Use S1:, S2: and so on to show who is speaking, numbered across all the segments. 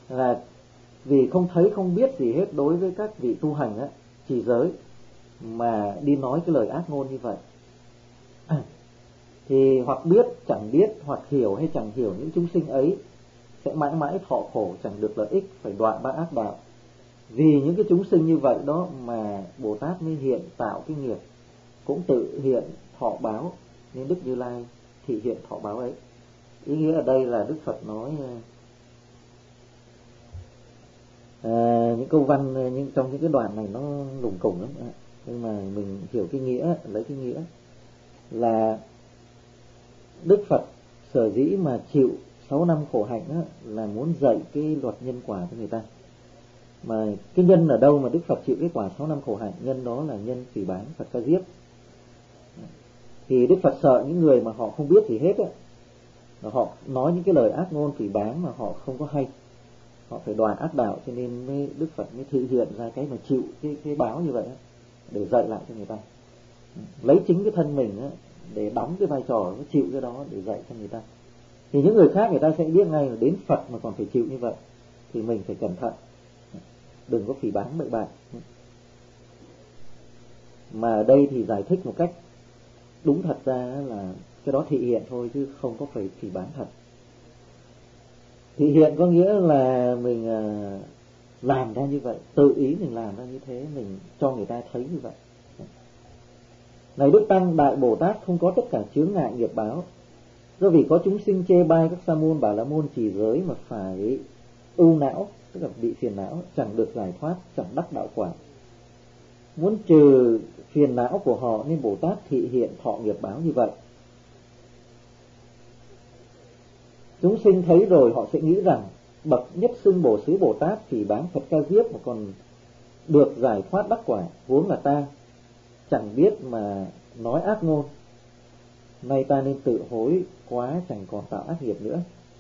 S1: là vì không thấy không biết gì hết đối với các vị tu hành á, trì giới, mà đi nói cái lời ác ngôn như vậy. Thì hoặc biết chẳng biết, hoặc hiểu hay chẳng hiểu, những chúng sinh ấy sẽ mãi mãi thọ khổ, chẳng được lợi ích, phải đoạn ba ác đạo. Vì những cái chúng sinh như vậy đó mà Bồ Tát mới hiện tạo cái nghiệp, cũng tự hiện thọ báo, nên Đức Như Lai thị hiện thọ báo ấy. Ý nghĩa ở đây là Đức Phật nói những câu văn trong những cái đoạn này nó lùng củng lắm, nhưng mà mình hiểu cái nghĩa, lấy cái nghĩa là Đức Phật sở dĩ mà chịu 6 năm khổ hạnh đó, là muốn dạy cái luật nhân quả cho người ta. Mà cái nhân ở đâu mà Đức Phật chịu cái quả 6 năm khổ hạnh? Nhân đó là nhân phỉ báng Phật Ca Diếp. Thì Đức Phật sợ những người mà họ không biết gì hết á, họ nói những cái lời ác ngôn phỉ báng mà họ không có hay, họ phải đọa ác đạo, cho nên Đức Phật mới thực hiện ra cái mà chịu cái báo như vậy á, để dạy lại cho người ta. Lấy chính cái thân mình á, để đóng cái vai trò chịu cái đó để dạy cho người ta. Thì những người khác người ta sẽ biết ngay là đến Phật mà còn phải chịu như vậy, thì mình phải cẩn thận, đừng có phỉ báng bậy bạ. Mà ở đây thì giải thích một cách đúng thật ra là cái đó thị hiện thôi, chứ không có phải phỉ báng thật. Thị hiện có nghĩa là mình làm ra như vậy, tự ý mình làm ra như thế, mình cho người ta thấy như vậy. Này Đức Tăng, Đại Bồ Tát không có tất cả chướng ngại nghiệp báo, do vì có chúng sinh chê bai các sa môn bà la môn trì giới mà phải ưu não, tức là bị phiền não, chẳng được giải thoát, chẳng đắc đạo quả. Muốn trừ phiền não của họ nên Bồ Tát thị hiện thọ nghiệp báo như vậy. Chúng sinh thấy rồi họ sẽ nghĩ rằng bậc nhất xưng Bổ Xứ Bồ Tát phỉ báng Phật Ca Diếp mà còn được giải thoát đắc quả, huống là ta chẳng biết mà nói ác ngôn. Nay ta nên tự hối quá, chẳng còn tạo ác nghiệp nữa.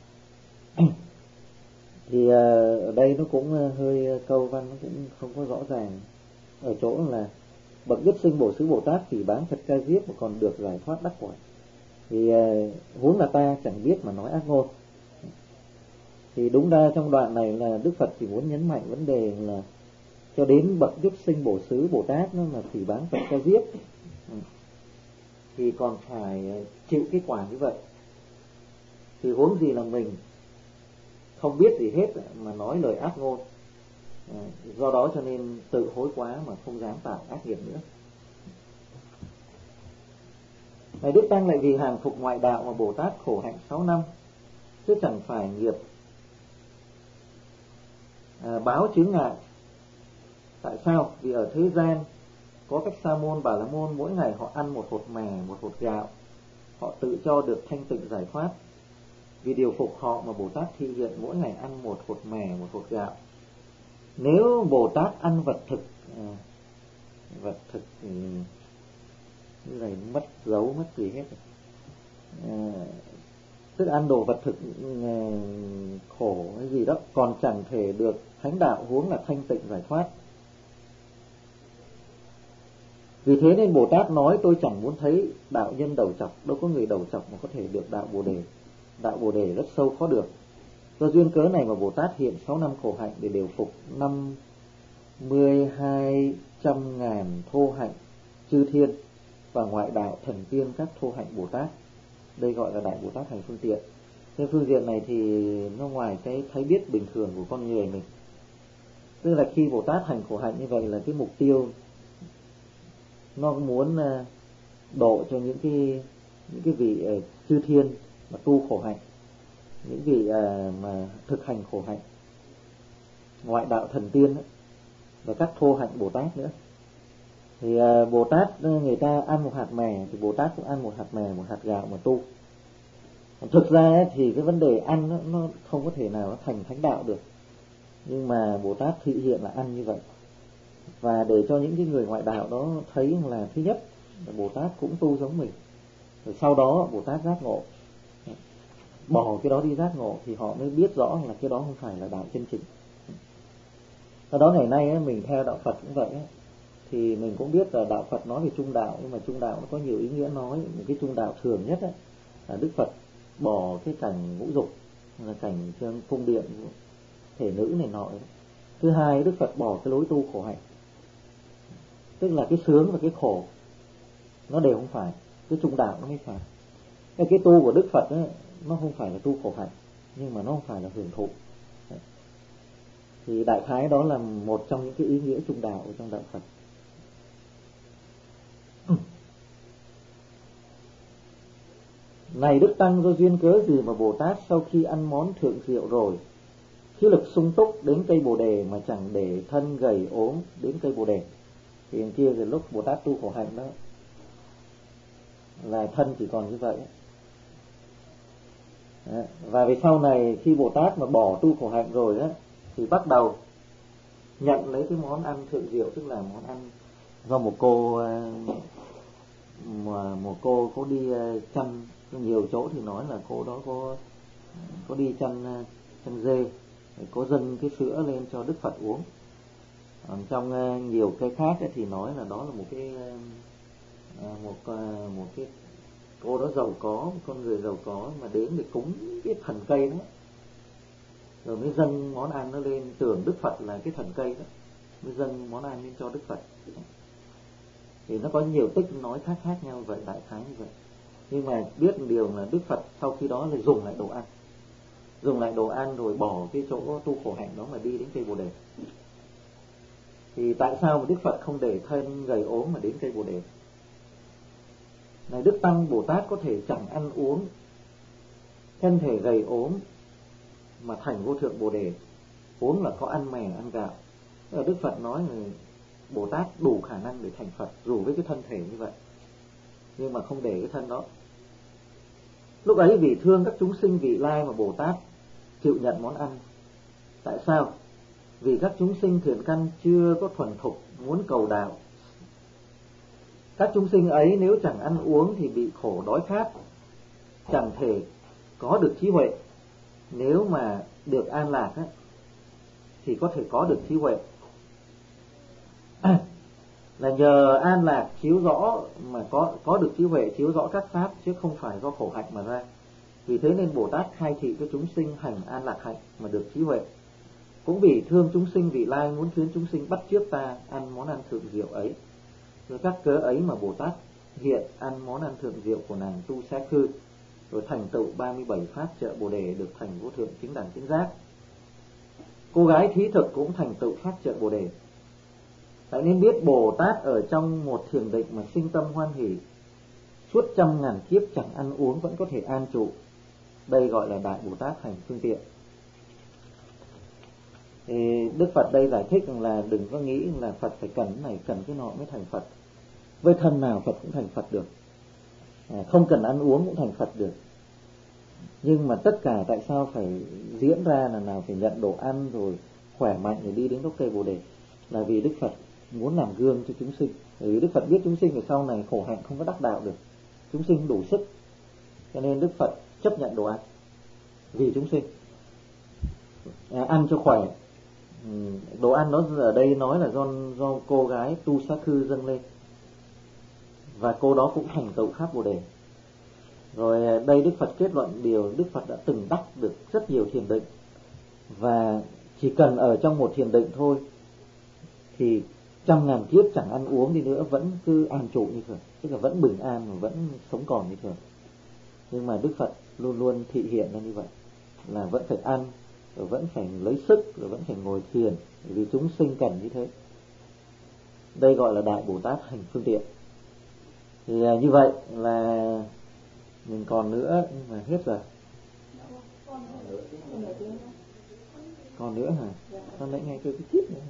S1: Thì ở đây nó cũng hơi câu văn nó cũng không có rõ ràng, ở chỗ là bậc nhất sinh Bổ Xứ Bồ Tát phỉ báng Phật Ca Diếp mà còn được giải thoát đắc quả, thì huống là ta chẳng biết mà nói ác ngôn. Thì đúng ra trong đoạn này là Đức Phật chỉ muốn nhấn mạnh vấn đề là cho đến bậc nhất sinh Bổ Xứ Bồ Tát nó là phỉ báng Phật Ca Diếp thì còn phải chịu cái quả như vậy, thì huống gì là mình không biết gì hết mà nói lời ác ngôn. Do đó cho nên tự hối quá mà không dám tạo ác nghiệp nữa. Này Đức Tăng, lại vì hàng phục ngoại đạo mà Bồ Tát khổ hạnh 6 năm, chứ chẳng phải nghiệp báo chướng ngại. Tại sao? Vì ở thế gian có các sa môn bà la môn mỗi ngày họ ăn một hột mè, một hột gạo, họ tự cho được thanh tịnh giải thoát. Vì điều phục họ mà Bồ Tát thị hiện mỗi ngày ăn một hột mè, một hột gạo. Nếu Bồ Tát ăn vật thực thì như này mất dấu, mất gì hết. Tức ăn đồ vật thực khổ hay gì đó, còn chẳng thể được thánh đạo, huống là thanh tịnh giải thoát. Vì thế nên Bồ Tát nói tôi chẳng muốn thấy đạo nhân đầu trọc, đâu có người đầu trọc mà có thể được đạo Bồ Đề. Đạo Bồ Đề rất sâu khó được. Do duyên cớ này mà Bồ Tát hiện 6 năm khổ hạnh để điều phục 52.000 thô hạnh chư thiên và ngoại đạo thần tiên các thô hạnh Bồ Tát. Đây gọi là Đại Bồ Tát hành phương tiện. Trên phương diện này thì nó ngoài cái thấy biết bình thường của con người mình. Tức là khi Bồ Tát hành khổ hạnh như vậy là cái mục tiêu nó muốn độ cho những cái vị chư thiên mà tu khổ hạnh, những vị mà thực hành khổ hạnh, ngoại đạo thần tiên ấy, và các thô hạnh Bồ Tát nữa. Thì Bồ Tát người ta ăn một hạt mè thì Bồ Tát cũng ăn một hạt mè, một hạt gạo mà tu. Thực ra ấy, thì cái vấn đề ăn nó không có thể nào nó thành thánh đạo được, nhưng mà Bồ Tát thị hiện là ăn như vậy, và để cho những cái người ngoại đạo đó thấy là thứ nhất là Bồ Tát cũng tu giống mình, rồi sau đó Bồ Tát giác ngộ, bỏ cái đó đi giác ngộ thì họ mới biết rõ là cái đó không phải là đạo chân chính. Do đó ngày nay ấy, mình theo đạo Phật cũng vậy ấy, thì mình cũng biết là đạo Phật nói về trung đạo, nhưng mà trung đạo nó có nhiều ý nghĩa. Nói những cái trung đạo thường nhất ấy, là Đức Phật bỏ cái cảnh ngũ dục, là cảnh cung điện thể nữ này nọ. Thứ hai, Đức Phật bỏ cái lối tu khổ hạnh, tức là cái sướng và cái khổ nó đều không phải, cái trung đạo nó mới phải. Cái tu của Đức Phật ấy, nó không phải là tu khổ hạnh, nhưng mà nó không phải là hưởng thụ. Thì đại khái đó là một trong những cái ý nghĩa trung đạo ở trong đạo Phật. Này Đức Tăng, do duyên cớ gì mà Bồ Tát sau khi ăn món thượng rượu rồi, khí lực sung túc đến cây Bồ Đề mà chẳng để thân gầy ốm đến cây Bồ Đề? Thì kia là lúc Bồ Tát tu khổ hạnh đó là thân chỉ còn như vậy. Đó. Và về sau này khi Bồ Tát mà bỏ tu khổ hạnh rồi á, thì bắt đầu nhận lấy cái món ăn thượng rượu, tức là món ăn do một cô có đi chăn, nhiều chỗ thì nói là cô đó có đi chăn dê, có dâng cái sữa lên cho Đức Phật uống. Trong nhiều cái khác thì nói là đó là một cái cô đó giàu có, một con người giàu có mà đến để cúng cái thần cây đó, rồi mới dâng món ăn nó lên, tưởng Đức Phật là cái thần cây đó, mới dâng món ăn lên cho Đức Phật. Thì nó có nhiều tích nói khác nhau vậy, đại khái như vậy. Nhưng mà biết một điều là Đức Phật sau khi đó là dùng lại đồ ăn rồi bỏ cái chỗ tu khổ hạnh đó mà đi đến cây Bồ Đề. Thì tại sao mà Đức Phật không để thân gầy ốm mà đến cây Bồ Đề? Này Đức Tăng, Bồ Tát có thể chẳng ăn uống, thân thể gầy ốm mà thành vô thượng Bồ Đề, vốn là có ăn mè ăn gạo. Đức Phật nói là Bồ Tát đủ khả năng để thành Phật dù với cái thân thể như vậy, nhưng mà không để cái thân đó. Lúc ấy vì thương các chúng sinh vị lai mà Bồ Tát chịu nhận món ăn. Tại sao? Vì các chúng sinh thiện căn chưa có thuần thục muốn cầu đạo. Các chúng sinh ấy nếu chẳng ăn uống thì bị khổ đói khát, chẳng thể có được trí huệ. Nếu mà được an lạc á, thì có thể có được trí huệ. Là nhờ an lạc chiếu rõ mà có được trí huệ chiếu rõ các pháp, chứ không phải do khổ hạnh mà ra. Vì thế nên Bồ Tát khai thị cho chúng sinh hành an lạc hạnh mà được trí huệ. Cũng vì thương chúng sinh vị lai muốn khiến chúng sinh bắt chước ta ăn món ăn thượng diệu ấy. Với các cớ ấy mà Bồ Tát hiện ăn món ăn thượng diệu của nàng Tu Xá Khư, rồi thành tựu 37 pháp trợ Bồ Đề, được thành vô thượng chính đẳng chính giác. Cô gái thí thực cũng thành tựu pháp trợ Bồ Đề. Tại nên biết Bồ Tát ở trong một thiền định mà sinh tâm hoan hỷ, suốt 100.000 kiếp chẳng ăn uống vẫn có thể an trụ. Đây gọi là Đại Bồ Tát hành phương tiện. Thì Đức Phật đây giải thích rằng là đừng có nghĩ là Phật phải cần cái này, cần cái nọ mới thành Phật. Với thân nào Phật cũng thành Phật được, không cần ăn uống cũng thành Phật được. Nhưng mà tất cả tại sao phải diễn ra là nào phải nhận đồ ăn rồi khỏe mạnh để đi đến gốc cây Bồ Đề? Là vì Đức Phật muốn làm gương cho chúng sinh. Bởi vì Đức Phật biết chúng sinh về sau này khổ hạnh không có đắc đạo được, chúng sinh không đủ sức, cho nên Đức Phật chấp nhận đồ ăn vì chúng sinh, ăn cho khỏe. Đồ ăn đó ở đây nói là do cô gái Tu Xá Khư dâng lên, và cô đó cũng thành tựu pháp Bồ Đề. Rồi đây Đức Phật kết luận điều Đức Phật đã từng đắc được rất nhiều thiền định, và chỉ cần ở trong một thiền định thôi thì 100.000 kiếp chẳng ăn uống đi nữa vẫn cứ an trụ như thường, tức là vẫn bình an và vẫn sống còn như thường. Nhưng mà Đức Phật luôn luôn thị hiện ra như vậy, là vẫn phải ăn, rồi vẫn phải lấy sức, rồi vẫn phải ngồi thiền, vì chúng sinh cần như thế. Đây gọi là Đại Bồ Tát hành phương tiện. Thì như vậy là mình còn nữa, nhưng mà hết rồi. Còn nữa hả? Sao nãy nghe kêu cái chip nữa?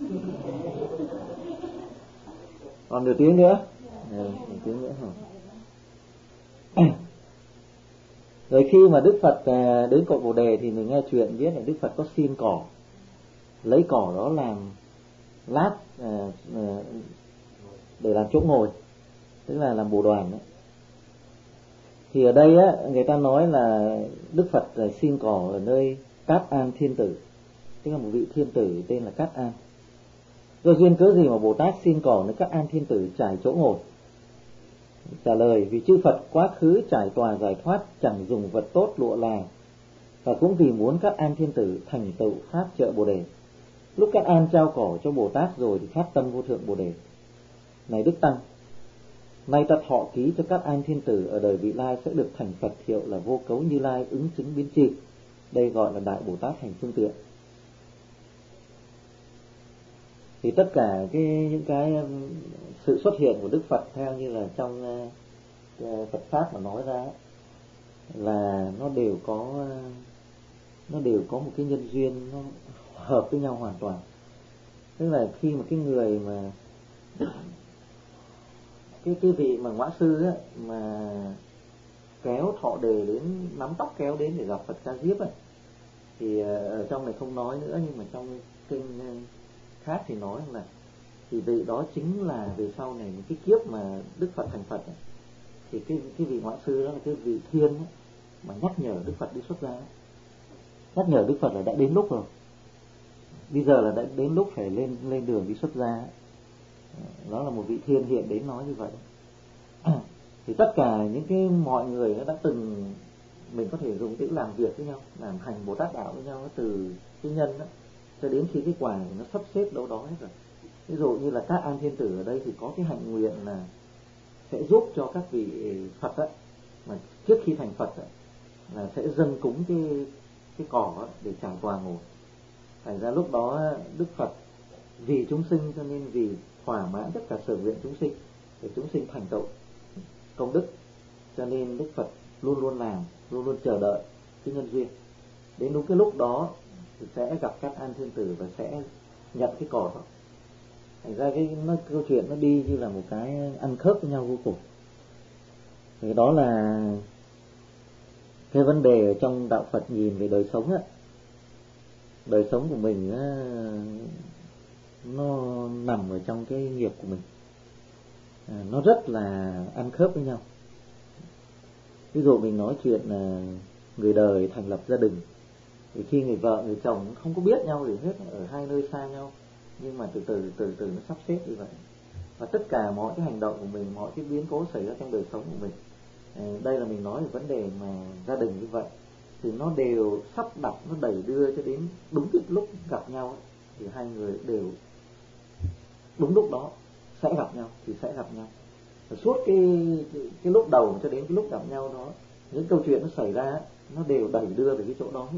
S1: Còn nửa tiếng nữa. Nửa tiếng nữa hả? Rồi khi mà Đức Phật đến cội Bồ Đề thì mình nghe chuyện biết là Đức Phật có xin cỏ, lấy cỏ đó làm lát để làm chỗ ngồi, tức là làm bồ đoàn đấy. Thì ở đây á, người ta nói là Đức Phật xin cỏ ở nơi Cát An Thiên Tử, tức là một vị thiên tử tên là Cát An. Do duyên cớ gì mà Bồ Tát xin cỏ nơi Cát An Thiên Tử trải chỗ ngồi? Trả lời: vì chư Phật quá khứ trải tòa giải thoát, chẳng dùng vật tốt lụa là, Và cũng vì muốn các an thiên tử thành tựu pháp trợ Bồ đề. Lúc các an trao cỏ cho Bồ Tát rồi thì phát tâm vô thượng Bồ đề: này Đức Tăng, nay ta thọ ký cho các an thiên tử ở đời vị lai sẽ được thành Phật hiệu là Vô Cấu Như Lai ứng chứng biến tri. Đây gọi là Đại Bồ Tát hành phương tiện. Thì tất cả những cái sự xuất hiện của Đức Phật theo như là trong Phật pháp mà nói ra là nó đều có một cái nhân duyên nó hợp với nhau hoàn toàn. Tức là khi mà cái người mà cái vị mà ngõa sư á, mà kéo thọ đề đến, nắm tóc kéo đến để gặp Phật Ca Diếp á, thì ở trong này không nói nữa, nhưng mà trong kinh khác thì nói là thì vị đó chính là về sau này một cái kiếp mà Đức Phật thành Phật ấy, thì cái vị ngõa sư đó là cái vị thiên ấy, mà nhắc nhở Đức Phật đi xuất gia ấy. Nhắc nhở Đức Phật là đã đến lúc rồi, bây giờ là đã đến lúc phải lên đường đi xuất gia ấy. Đó là một vị thiên hiện đến nói như vậy. Thì tất cả những cái mọi người đã từng, mình có thể dùng chữ làm việc với nhau, làm hành Bồ Tát đạo với nhau, từ cái nhân đó cho đến khi cái quả nó sắp xếp đâu đó hết rồi. Ví dụ như là các an thiên tử ở đây thì có cái hạnh nguyện là sẽ giúp cho các vị Phật đó, mà trước khi thành Phật đó, là sẽ dâng cúng cái cỏ đó để trải tòa ngồi. Thành ra lúc đó Đức Phật vì chúng sinh, cho nên vì thỏa mãn tất cả sở nguyện chúng sinh để chúng sinh thành tựu công đức, cho nên Đức Phật luôn luôn làm, luôn luôn chờ đợi cái nhân duyên. Đến đúng cái lúc đó thì sẽ gặp các an thiên tử và sẽ nhận cái cỏ đó. Thành ra câu chuyện nó đi như là một cái ăn khớp với nhau vô cùng. Thì đó là cái vấn đề ở trong đạo Phật nhìn về đời sống á. Đời sống của mình á, nó nằm ở trong cái nghiệp của mình, nó rất là ăn khớp với nhau. Ví dụ mình nói chuyện là người đời thành lập gia đình, thì khi người vợ người chồng không có biết nhau gì hết, ở hai nơi xa nhau, nhưng mà từ từ nó sắp xếp như vậy. Và tất cả mọi cái hành động của mình, mọi cái biến cố xảy ra trong đời sống của mình, đây là mình nói về vấn đề mà gia đình như vậy, thì nó đều sắp đặt, nó đẩy đưa cho đến đúng cái lúc gặp nhau, thì hai người đều đúng lúc đó sẽ gặp nhau thì sẽ gặp nhau. Và suốt cái lúc đầu cho đến cái lúc gặp nhau đó, những câu chuyện nó xảy ra nó đều đẩy đưa về cái chỗ đó hết,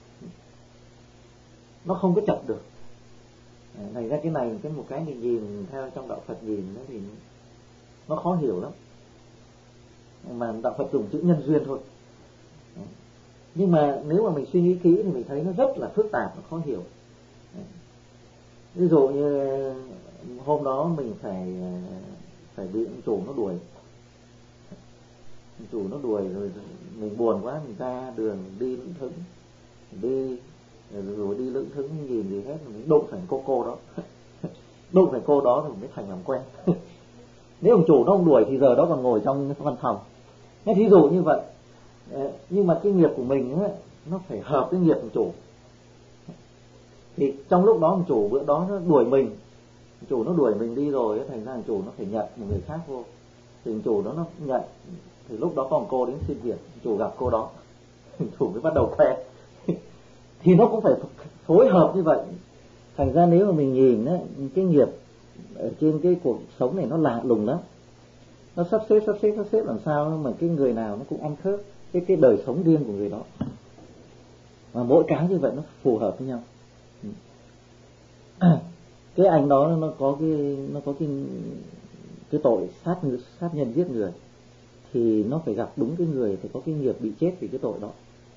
S1: nó không có chậm được. Thành ra cái này một cái mình nhìn theo trong đạo Phật nhìn nó thì nó khó hiểu lắm, mà đạo Phật dùng chữ nhân duyên thôi. Nhưng mà nếu mà mình suy nghĩ kỹ thì mình thấy nó rất là phức tạp, nó khó hiểu. Ví dụ như hôm đó mình phải bị ông chủ nó đuổi. Ông chủ nó đuổi rồi mình buồn quá, mình ra đường đi lững thững, rồi đi lững thững nhìn gì hết, mình đụng phải cô đó. Đụng phải cô đó thì mình mới thành làm quen. Nếu ông chủ nó không đuổi thì giờ đó còn ngồi trong văn phòng. Thế thí dụ như vậy. Nhưng mà cái nghiệp của mình ấy, nó phải hợp với nghiệp của chủ. Thì trong lúc đó ông chủ bữa đó nó đuổi mình, ông chủ nó đuổi mình đi rồi, thành ra ông chủ nó phải nhận một người khác vô. Thì ông chủ nó nhận, thì lúc đó có một cô đến xin việc, ông chủ gặp cô đó, ông chủ mới bắt đầu khoe. Thì nó cũng phải phối hợp như vậy. Thành ra nếu mà mình nhìn ấy, cái nghiệp ở trên cái cuộc sống này nó lạ lùng lắm. Nó sắp xếp làm sao mà cái người nào nó cũng ăn khớp cái đời sống riêng của người đó, mà mỗi cái như vậy nó phù hợp với nhau. Cái anh đó nó có cái tội sát nhân giết người, thì nó phải gặp đúng cái người phải có cái nghiệp bị chết vì cái tội đó.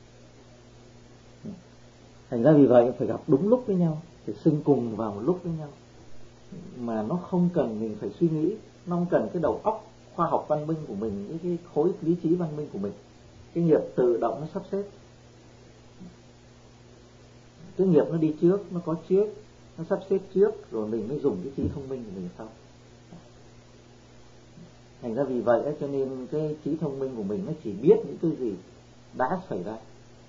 S1: Thành ra vì vậy phải gặp đúng lúc với nhau, phải sinh cùng vào một lúc với nhau, mà nó không cần mình phải suy nghĩ, nó không cần cái đầu óc khoa học văn minh của mình, cái khối lý trí văn minh của mình. Cái nghiệp tự động nó sắp xếp, cái nghiệp nó đi trước, nó có trước, nó sắp xếp trước, rồi mình mới dùng cái trí thông minh của mình sau. Thành ra vì vậy cho nên cái trí thông minh của mình nó chỉ biết những cái gì đã xảy ra,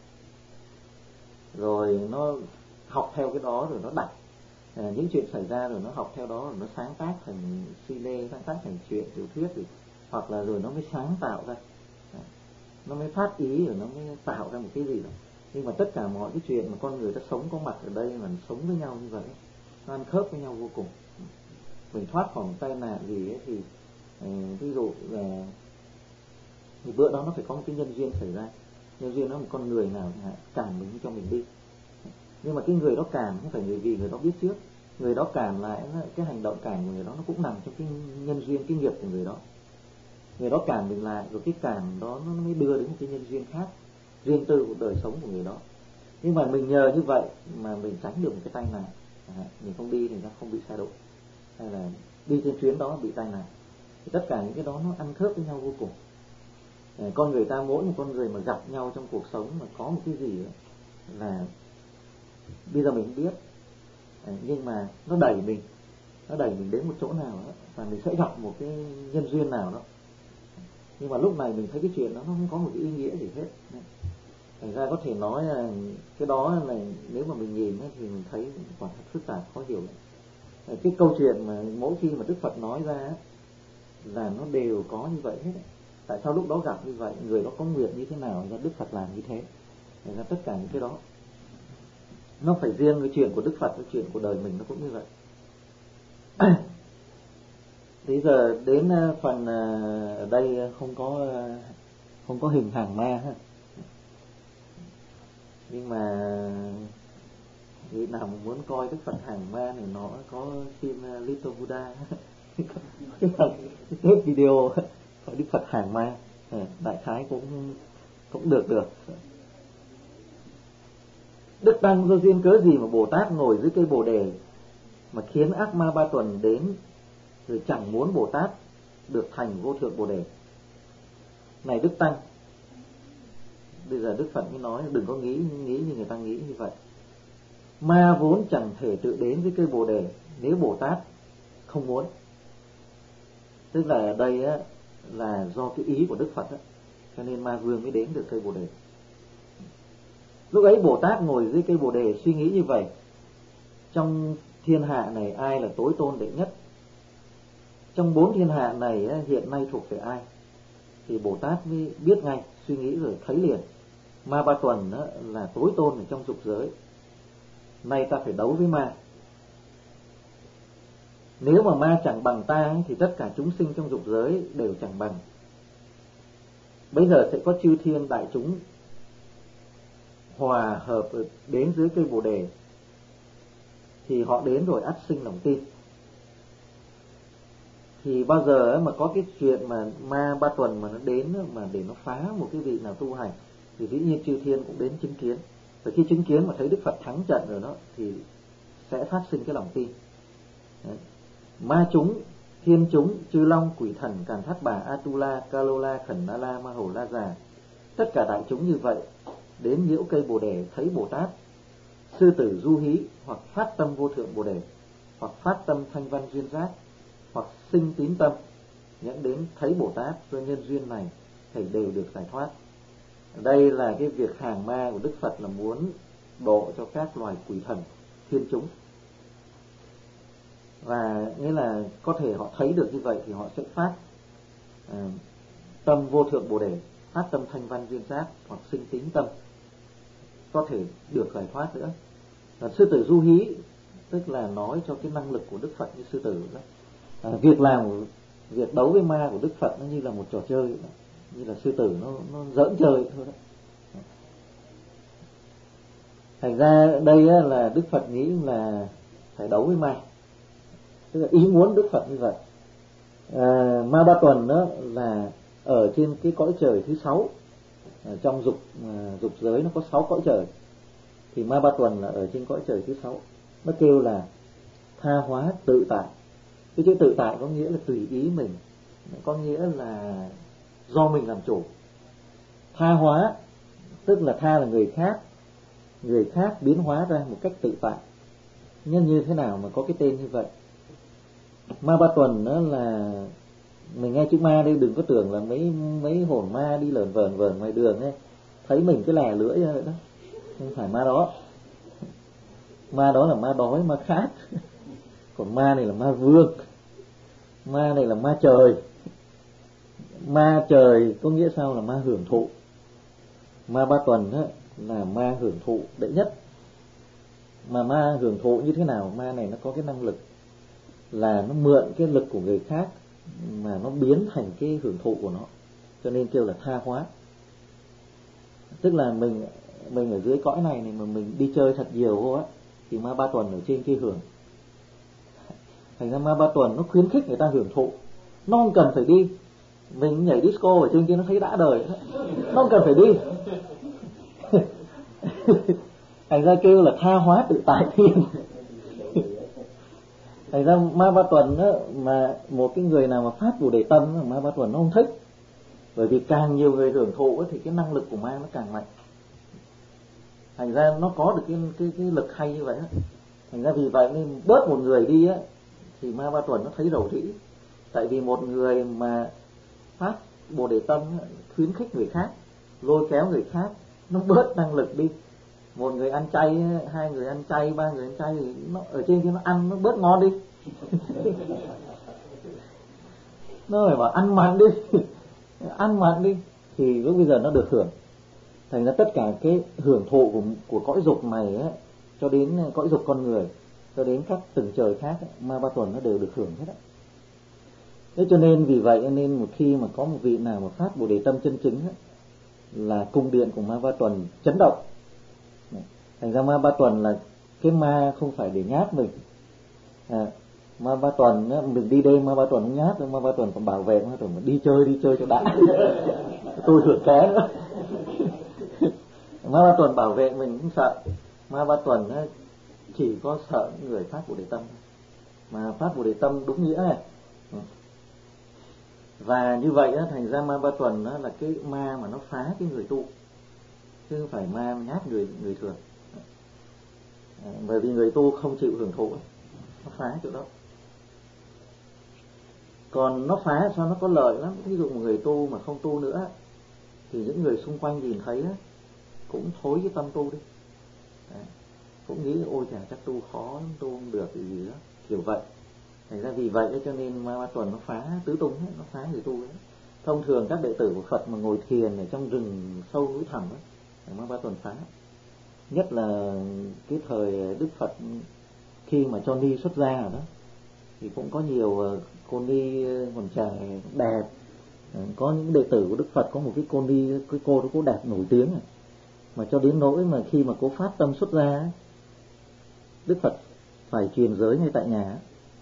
S1: rồi nó học theo cái đó, rồi nó đặt những chuyện xảy ra, rồi nó học theo đó, rồi nó sáng tác thành cine, sáng tác thành chuyện tiểu thuyết, hoặc là rồi nó mới sáng tạo ra, nó mới phát ý, rồi nó mới tạo ra một cái gì đó. Nhưng mà tất cả mọi cái chuyện mà con người ta sống có mặt ở đây mà sống với nhau như vậy, nó ăn khớp với nhau vô cùng. Mình thoát khỏi tai nạn gì ấy thì ví dụ là thì bữa đó nó phải có một cái nhân duyên xảy ra. Nhân duyên nó một con người nào cản mình cho mình đi. Nhưng mà cái người đó cản không phải vì người đó biết trước. Người đó cản lại, cái hành động cản của người đó nó cũng nằm trong cái nhân duyên, cái nghiệp của người đó. Người đó cản mình lại, rồi cái cản đó nó mới đưa đến một cái nhân duyên khác, riêng tư của đời sống của người đó. Nhưng mà mình nhờ như vậy mà mình tránh được một cái tai nạn. Mình không đi thì nó không bị sa đọa, hay là đi trên chuyến đó bị tai nạn. Thì tất cả những cái đó nó ăn khớp với nhau vô cùng. Con người ta, mỗi một con người mà gặp nhau trong cuộc sống mà có một cái gì đó là bây giờ mình không biết, nhưng mà nó đẩy mình đến một chỗ nào đó, và mình sẽ gặp một cái nhân duyên nào đó. Nhưng mà lúc này mình thấy cái chuyện đó nó không có một cái ý nghĩa gì hết. Thành ra có thể nói là cái đó là nếu mà mình nhìn thì mình thấy quả thật phức tạp, khó hiểu. Cái câu chuyện mà mỗi khi mà Đức Phật nói ra là nó đều có như vậy hết. Tại sao lúc đó gặp như vậy, người đó có nguyện như thế nào ra Đức Phật làm như thế. Thành ra tất cả những cái đó nó phải riêng cái chuyện của Đức Phật, cái chuyện của đời mình nó cũng như vậy. Bây giờ đến phần ở đây không có hình hàng ma ha. Nhưng mà người nào mà muốn coi Đức Phật hàng ma này, nó có phim Little Buddha cái video có Đức Phật hàng ma, đại khái cũng được. Đức Tăng, do duyên cớ gì mà Bồ Tát ngồi dưới cây Bồ Đề mà khiến ác ma Ba Tuần đến rồi chẳng muốn Bồ Tát được thành vô thượng Bồ Đề? Này Đức Tăng, bây giờ Đức Phật mới nói đừng có nghĩ như người ta nghĩ như vậy. Ma vốn chẳng thể tự đến với cây Bồ Đề nếu Bồ Tát không muốn. Tức là ở đây á, là do cái ý của Đức Phật á, cho nên ma vương mới đến được cây Bồ Đề. Lúc ấy Bồ Tát ngồi dưới cây Bồ Đề suy nghĩ như vậy: trong thiên hạ này ai là tối tôn đệ nhất? Trong 4 thiên hạ này hiện nay thuộc về ai? Thì Bồ Tát mới biết ngay, suy nghĩ rồi thấy liền. Ma Ba Tuần là tối tôn ở trong dục giới. Nay ta phải đấu với ma. Nếu mà ma chẳng bằng ta thì tất cả chúng sinh trong dục giới đều chẳng bằng. Bây giờ sẽ có chư thiên đại chúng hòa hợp đến dưới cây Bồ Đề, thì họ đến rồi ắt sinh lòng tin. Thì bao giờ mà có cái chuyện mà ma Ba Tuần mà nó đến mà để nó phá một cái vị nào tu hành, thì dĩ nhiên chư thiên cũng đến chứng kiến. Và khi chứng kiến mà thấy Đức Phật thắng trận rồi đó, thì sẽ phát sinh cái lòng tin. Đấy. Ma chúng, thiên chúng, chư long, quỷ thần, Càn Thát Bà, Atula, Kalola, Khẩn Na La, Ma Hầu La Già, tất cả đại chúng như vậy đến nhiễu cây Bồ Đề thấy Bồ Tát. Sư tử du hí, hoặc phát tâm vô thượng Bồ Đề, hoặc phát tâm thanh văn duyên giác, hoặc sinh tín tâm, dẫn đến thấy Bồ Tát do nhân duyên này thầy đều được giải thoát. Đây là cái việc hàng ma của Đức Phật, là muốn độ cho các loài quỷ thần, thiên chúng. Và nghĩa là có thể họ thấy được như vậy thì họ sẽ phát tâm vô thượng Bồ Đề, phát tâm thanh văn duyên giác, hoặc sinh tín tâm, có thể được giải thoát nữa. Và sư tử du hí tức là nói cho cái năng lực của Đức Phật như sư tử đó. Việc đấu với ma của Đức Phật nó như là một trò chơi đó. Như là sư tử nó giỡn chơi thôi đó. Thành ra đây là Đức Phật nghĩ là phải đấu với ma, tức là ý muốn Đức Phật như vậy. Ma Ba Tuần đó là ở trên cái cõi trời thứ 6. Trong dục giới nó có 6 cõi trời, thì Ma Ba Tuần là ở trên cõi trời thứ 6. Nó kêu là tha hóa tự tại. Cái chữ tự tại có nghĩa là tùy ý mình, có nghĩa là do mình làm chủ. Tha hóa tức là tha là người khác biến hóa ra một cách tự tại. Nhưng như thế nào mà có cái tên như vậy? Ma Ba Tuần đó là, mình nghe chữ ma đây đừng có tưởng là mấy hồn ma đi lởn vởn ngoài đường ấy, thấy mình cái lè lưỡi ra vậy đó, không phải ma đó. Ma đó là ma đói, ma khát. Còn ma này là ma vương, ma này là ma trời. Ma trời có nghĩa sao? Là ma hưởng thụ. Ma Ba Tuần là ma hưởng thụ đệ nhất. Mà ma hưởng thụ như thế nào? Ma này nó có cái năng lực là nó mượn cái lực của người khác mà nó biến thành cái hưởng thụ của nó, cho nên kêu là tha hóa. Tức là mình ở dưới cõi này mà mình đi chơi thật nhiều vô á, thì ma ba tuần ở trên kia hưởng. Thành ra ma ba tuần nó khuyến khích người ta hưởng thụ, nó không cần phải đi. Mình nhảy disco ở trên kia nó thấy đã đời, nó không cần phải đi. Thành ra kêu là tha hóa tự tại thiên. Thành ra ma ba tuần đó, mà một cái người nào mà phát Bồ Đề tâm, ma ba tuần nó không thích. Bởi vì càng nhiều người hưởng thụ ấy, thì cái năng lực của ma nó càng mạnh. Thành ra nó có được cái lực hay như vậy đó. Thành ra vì vậy nên bớt một người đi á, thì ma ba tuần nó thấy rầu rĩ. Tại vì một người mà phát Bồ Đề tâm khuyến khích người khác, lôi kéo người khác, nó bớt năng lực đi. Một người ăn chay, hai người ăn chay, ba người ăn chay thì nó ở trên kia nó ăn nó bớt ngon đi. Nó phải bảo ăn mặn đi. Ăn mặn đi thì lúc bây giờ nó được hưởng. Thành ra tất cả cái hưởng thụ của cõi dục này ấy, cho đến cõi dục con người, cho đến các tầng trời khác ấy, ma ba tuần nó đều được hưởng hết á. Thế cho nên vì vậy nên một khi mà có một vị nào mà phát Bồ Đề tâm chân chính ấy, là cung điện của ma ba tuần chấn động. Thành ra ma ba tuần là cái ma không phải để nhát mình. Ma ba tuần á, mình đi đêm ma ba tuần không nhát, ma ba tuần còn bảo vệ, ma ba tuần đi chơi cho đã. Tôi hưởng ké nữa. Ma ba tuần bảo vệ mình không sợ. Ma ba tuần á, chỉ có sợ người phát Bồ Đề tâm, mà phát Bồ Đề tâm đúng nghĩa này. Và như vậy á, thành ra ma ba tuần á, là cái ma mà nó phá cái người tu, chứ không phải ma nhát người thường. Bởi vì người tu không chịu hưởng thụ, nó phá chỗ đó. Còn nó phá sao nó có lợi lắm. Ví dụ một người tu mà không tu nữa, thì những người xung quanh nhìn thấy á, cũng thối cái tâm tu đi. Đấy. Cũng nghĩ ôi chà chắc tu khó lắm, tu không được gì đó, kiểu vậy. Thành ra vì vậy cho nên ma ba tuần nó phá tứ tung hết, nó phá người tu ấy. Thông thường các đệ tử của Phật mà ngồi thiền ở trong rừng sâu núi thẳm ấy, ma ba tuần phá. Nhất là cái thời Đức Phật khi mà cho ni xuất gia rồi đó, thì cũng có nhiều cô ni còn trẻ đẹp. Có những đệ tử của Đức Phật có một cái cô ni, cái cô đó cô đẹp nổi tiếng rồi. Mà cho đến nỗi mà khi mà cô phát tâm xuất gia, Đức Phật phải truyền giới ngay tại nhà.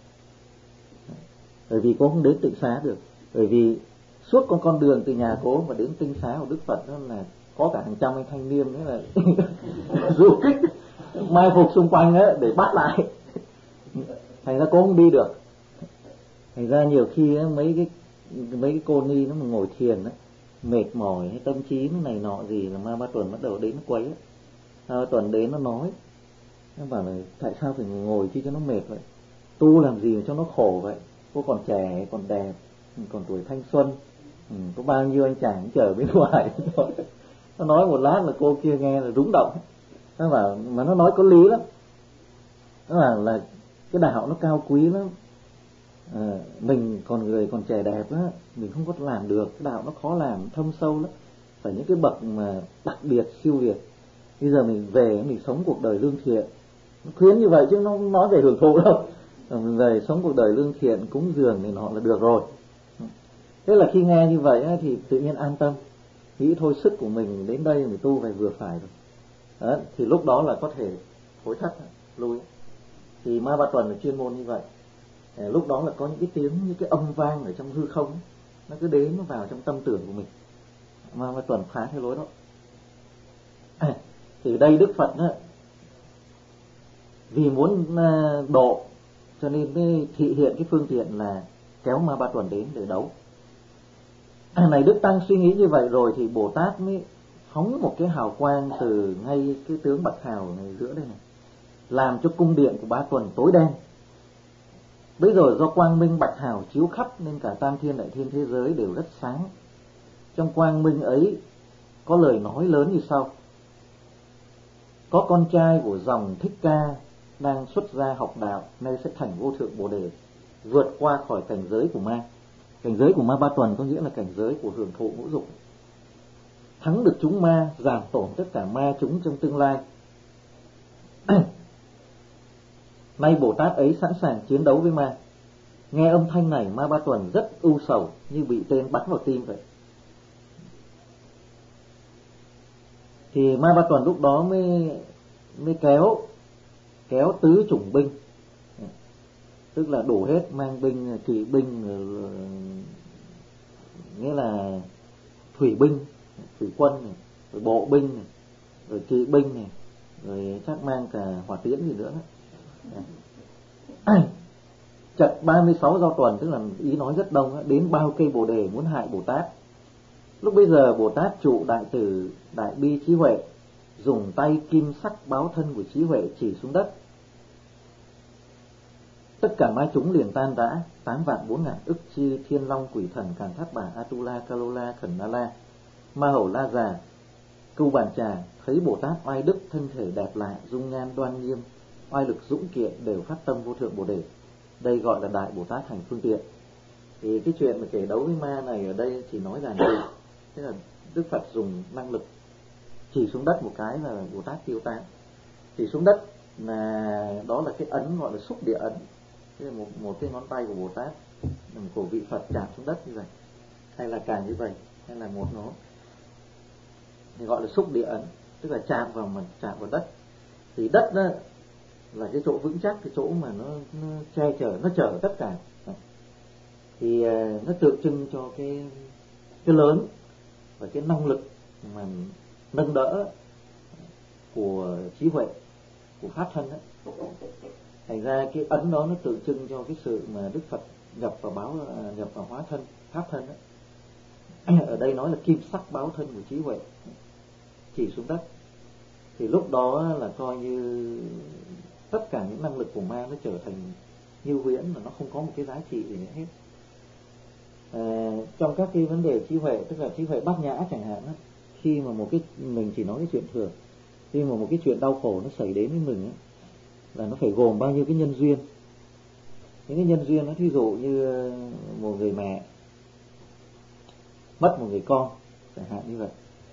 S1: Bởi vì cô không đến tịnh xá được. Bởi vì suốt con đường từ nhà cô mà đến tịnh xá của Đức Phật đó là có cả hàng trăm anh thanh niên đấy là du kích mai phục xung quanh ấy để bắt lại. Thành ra cô không đi được. Thành ra nhiều khi ấy, mấy cái cô ni nó mà ngồi thiền ấy, mệt mỏi hay tâm trí nó này nọ gì là ma ba tuần bắt đầu đến nó quấy ấy. Ma ba tuần đến nó nói, nó bảo là tại sao phải ngồi chi cho nó mệt vậy, tu làm gì mà cho nó khổ vậy, cô còn trẻ còn đẹp còn tuổi thanh xuân, có bao nhiêu anh chàng chờ bên ngoài. Nó nói một lát là cô kia nghe là rúng động. Nó bảo mà nó nói có lý lắm. Nó bảo là cái đạo nó cao quý lắm. Mình còn người còn trẻ đẹp á, mình không có làm được. Cái đạo nó khó làm, thâm sâu lắm, phải những cái bậc mà đặc biệt siêu việt. Bây giờ mình về mình sống cuộc đời lương thiện, nó khuyến như vậy chứ nó không nói về hưởng thụ đâu. Mình về sống cuộc đời lương thiện, cúng dường này nọ là được rồi. Thế là khi nghe như vậy á, thì tự nhiên an tâm, nghĩ thôi sức của mình đến đây mình tu về vừa phải rồi. Đó, thì lúc đó là có thể hối thất lui. Thì ma ba tuần là chuyên môn như vậy. Lúc đó là có những cái tiếng, những cái âm vang ở trong hư không, nó cứ đến nó vào trong tâm tưởng của mình. Ma ba tuần phá theo lối đó. Thì đây Đức Phật á, vì muốn độ cho nên thị hiện cái phương tiện là kéo ma ba tuần đến để đấu. Này Đức Tăng suy nghĩ như vậy rồi thì Bồ Tát mới phóng một cái hào quang từ ngay cái tướng bạch hào này giữa đây này, làm cho cung điện của ba tuần tối đen. Bây giờ do quang minh bạch hào chiếu khắp nên cả tam thiên đại thiên thế giới đều rất sáng. Trong quang minh ấy có lời nói lớn như sau: có con trai của dòng Thích Ca đang xuất gia học đạo, nay sẽ thành vô thượng Bồ Đề, vượt qua khỏi cảnh giới của ma. Cảnh giới của ma ba tuần có nghĩa là cảnh giới của hưởng thụ ngũ dục. thắng được chúng ma, giảm tổn tất cả ma chúng trong tương lai. Nay Bồ Tát ấy sẵn sàng chiến đấu với ma. Nghe âm thanh này, Ma Ba Tuần rất ưu sầu, như bị tên bắn vào tim vậy. Thì Ma Ba Tuần lúc đó mới kéo tứ chủng binh, tức là đủ hết, mang binh, kỵ binh, nghĩa là thủy binh, thủy quân này, rồi bộ binh này, rồi kỵ binh này, rồi chắc mang cả hỏa tiễn gì nữa. Chật 36 giao tuần, tức là ý nói rất đông, đến bao cây bồ đề muốn hại Bồ Tát. Lúc bây giờ Bồ Tát trụ đại từ đại bi trí huệ, dùng tay kim sắc báo thân của trí huệ chỉ xuống đất. Tất cả ma chúng liền tan rã, 8.400.000 ức chi thiên long quỷ thần Càn Thát Bà, Atula, Kalola, Khẩn Na La, Ma Hầu La Già, Cưu Bàn Trà thấy Bồ Tát oai đức, thân thể đẹp lạ, dung nhan đoan nghiêm, oai lực dũng kiện, đều phát tâm vô thượng bồ đề. Đây gọi là đại Bồ Tát hành phương tiện. Thì cái chuyện mà kể đấu với ma này ở đây chỉ nói là gì? Thế là Đức Phật dùng năng lực chỉ xuống đất một cái là Bồ Tát tiêu tan. Chỉ xuống đất là đó là cái ấn gọi là xúc địa ấn. Thế là một cái ngón tay của Bồ Tát, của vị Phật chạm xuống đất như vậy, hay là càng như vậy, hay là một nó thì gọi là xúc địa ấn, tức là chạm vào đất. Thì đất đó là cái chỗ vững chắc, cái chỗ mà nó che chở, nó chở tất cả. Thì nó tượng trưng cho cái lớn và cái năng lực mà nâng đỡ của trí huệ, của pháp thân đó. Thành ra cái ấn đó nó tượng trưng cho cái sự mà Đức Phật nhập vào hóa thân, pháp thân đó. Ở đây nói là kim sắc báo thân của trí huệ chỉ xuống đất. Thì lúc đó là coi như tất cả những năng lực của ma nó trở thành như huyễn, mà nó không có một cái giá trị gì nữa hết. Trong các cái vấn đề trí huệ, tức là trí huệ bát nhã chẳng hạn đó, khi mà mình chỉ nói cái chuyện thường, khi mà một cái chuyện đau khổ nó xảy đến với mình đó, là nó phải gồm bao nhiêu cái nhân duyên. Những cái nhân duyên nó thí dụ như một người mẹ mất một người con chẳng hạn như vậy,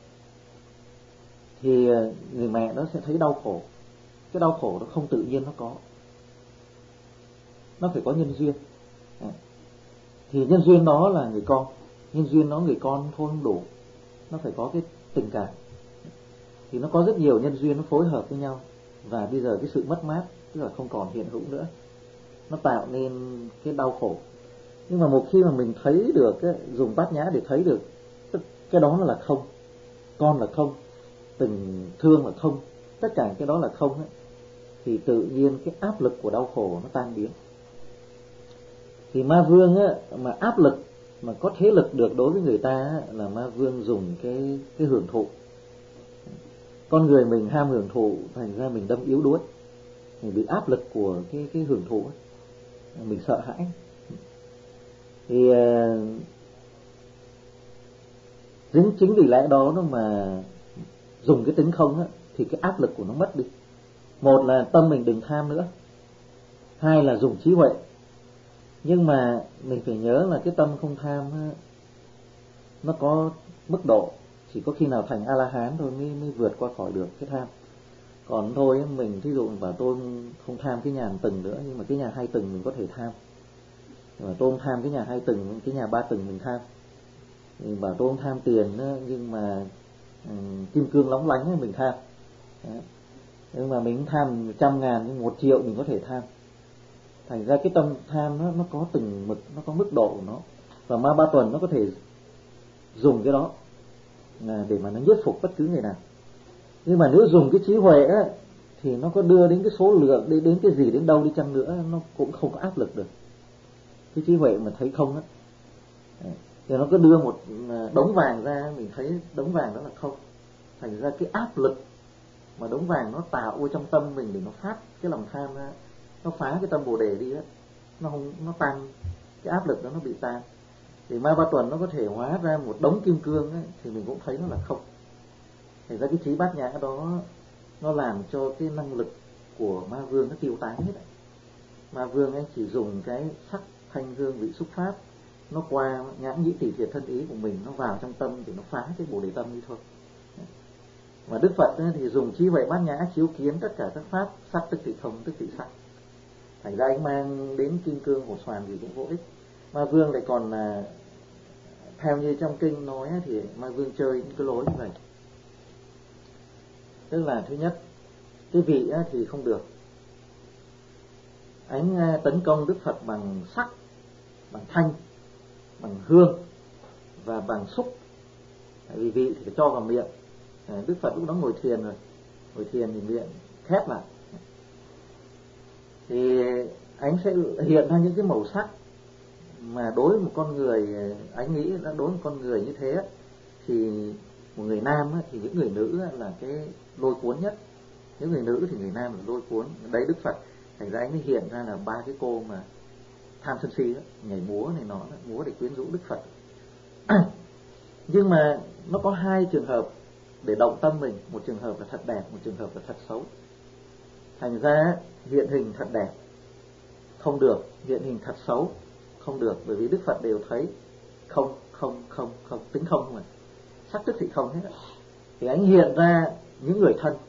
S1: thì người mẹ đó sẽ thấy đau khổ. Cái đau khổ nó không tự nhiên nó có, nó phải có nhân duyên. Thì nhân duyên đó là người con, nhân duyên đó người con thôi không đủ, nó phải có cái tình cảm. Thì nó có rất nhiều nhân duyên nó phối hợp với nhau, và bây giờ cái sự mất mát, tức là không còn hiện hữu nữa, nó tạo nên cái đau khổ. Nhưng mà một khi mà mình thấy được, dùng bát nhã để thấy được cái đó là không, con là không, tình thương là không, tất cả cái đó là không ấy, thì tự nhiên cái áp lực của đau khổ nó tan biến. Thì ma vương á, mà áp lực mà có thế lực được đối với người ta á, là ma vương dùng cái hưởng thụ. Con người mình ham hưởng thụ, thành ra mình đâm yếu đuối, mình bị áp lực của cái hưởng thụ ấy, mình sợ hãi. Thì chính vì lẽ đó nó mà dùng cái tính không á, thì cái áp lực của nó mất đi. Một là tâm mình đừng tham nữa, hai là dùng trí huệ. Nhưng mà mình phải nhớ là cái tâm không tham á, nó có mức độ, chỉ có khi nào thành A-la-hán thôi mới vượt qua khỏi được cái tham. Còn thôi mình thí dụ bảo tôi không tham cái nhà 1 tầng nữa, nhưng mà cái nhà 2 tầng mình có thể tham. Mà tôi không tham cái nhà 2 tầng, cái nhà 3 tầng mình tham. Mình bảo tôi không tham tiền nữa, nhưng mà kim cương lóng lánh mình tham. Đấy. Nhưng mà mình tham 100.000, nhưng 1 triệu mình có thể tham. Thành ra cái tâm tham nó có từng mực, nó có mức độ của nó. Và ma ba tuần nó có thể dùng cái đó để mà nó nhiếp phục bất cứ người nào. Nhưng mà nếu dùng cái trí huệ á, thì nó có đưa đến cái số lượng, đến cái gì đến đâu đi chăng nữa, nó cũng không có áp lực được. Cái trí huệ mà thấy không á, thì nó cứ đưa một đống vàng ra, mình thấy đống vàng đó là không. Thành ra cái áp lực mà đống vàng nó tạo ở trong tâm mình để nó phát cái lòng tham ra, nó phá cái tâm bồ đề đi á, nó tăng, cái áp lực đó nó bị tan. Thì ma ba tuần nó có thể hóa ra một đống kim cương ấy, thì mình cũng thấy nó là không. Thành ra cái trí bát nhã đó nó làm cho cái năng lực của ma vương nó tiêu tán hết. Ma vương ấy chỉ dùng cái sắc thanh hương vị xúc pháp, nó qua nhãn nhĩ tỷ thiệt thân ý của mình, nó vào trong tâm thì nó phá cái bồ đề tâm đi thôi. Mà Đức Phật thì dùng trí huệ bát nhã chiếu kiến tất cả các pháp sắc tức thị không tức thị sắc. Thành ra anh mang đến kim cương hột xoàn gì cũng vô ích. Ma Vương lại còn là theo như trong kinh nói thì Ma Vương chơi những cái lối như vậy. Tức là thứ nhất, cái vị thì không được. Anh tấn công Đức Phật bằng sắc, bằng thanh, bằng hương và bằng xúc. Tại vì vị thì phải cho vào miệng. Đức Phật lúc đó ngồi thiền rồi, ngồi thiền thì miệng khép lại. Thì anh sẽ hiện ra những cái màu sắc mà đối với một con người, anh nghĩ là đối với một con người như thế thì một người nam thì những người nữ là cái lôi cuốn nhất. Những người nữ thì người nam là lôi cuốn. Đấy Đức Phật. Thành ra anh mới hiện ra là ba cái cô mà tham sân si đó, nhảy múa này nó múa để quyến rũ Đức Phật. Nhưng mà nó có hai trường hợp để động tâm mình, một trường hợp là thật đẹp, một trường hợp là thật xấu. Thành ra hiện hình thật đẹp không được, hiện hình thật xấu không được, bởi vì Đức Phật đều thấy không, tính không mà, sắc tức thì không hết. Thì anh hiện ra những người thân,